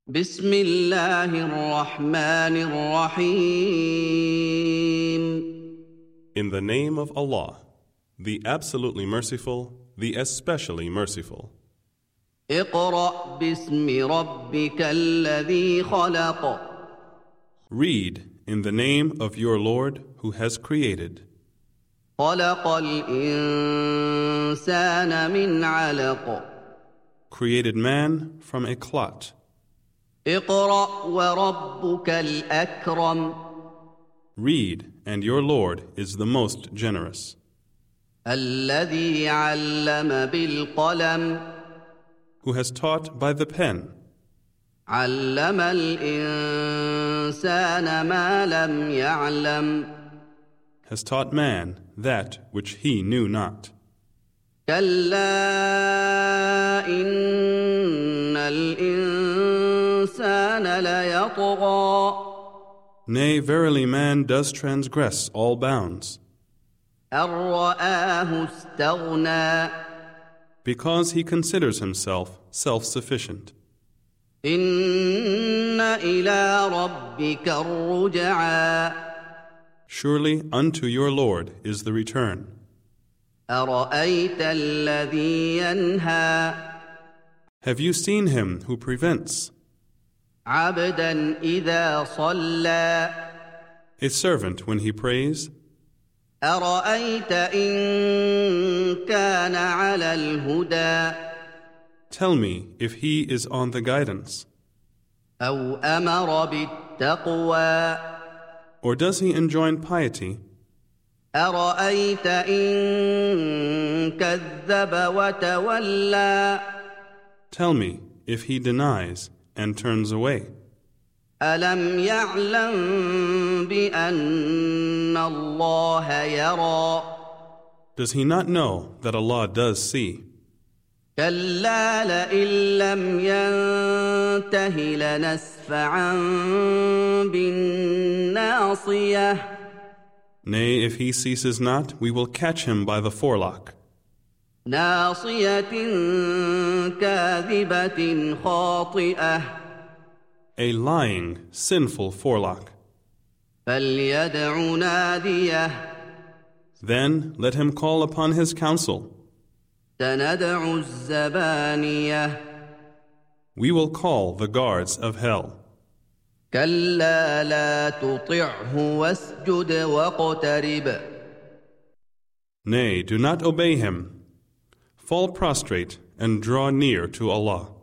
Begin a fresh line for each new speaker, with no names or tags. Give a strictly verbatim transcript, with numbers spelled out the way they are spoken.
بسم الله الرحمن الرحيم.
In the name of Allah, the absolutely merciful, the especially merciful.
اقرأ باسم ربك الذي خلق.
Read in the name of your Lord who has created.
خلق الإنسان من علق.
Created man from a clot.
اقرأ وربك الأكرم.
Read, and your Lord is the most generous.
الذي علم بالقلم.
Who has taught by the pen.
علم الإنسان ما لم يعلم.
Has taught man that which he knew not.
كلا إن الإنسان ليطغى.
Nay, verily man does transgress all bounds.
أن رآه استغنى.
Because he considers himself self-sufficient.
إن إلى ربك الرجعى.
Surely unto your Lord is the return.
أرأيت الذي ينهى.
Have you seen him who prevents?
عبدا إذا صلى.
A servant when he prays?
أرأيت إن كان على الهدى.
Tell me if he is on the guidance.
أو أمر بالتقوى.
Or does he enjoin piety?
أرأيت إن كذب وتولى. Tell
me if he denies and turns away.
ألم يعلم بأن الله يرى.
Does he not know that Allah does see?
كلا لئن لم ينته لنسفعا بالناصية.
Nay, if he ceases not, we will catch him by the forelock.
ناصية كاذبة خاطئة.
A lying, sinful forelock.
فليدع ناديه.
Then let him call upon his counsel.
سندع الزبانية.
We will call the guards of hell.
كلا لا تطعه واسجد واقترب.
Nay, do not obey him. Fall prostrate and draw near to Allah.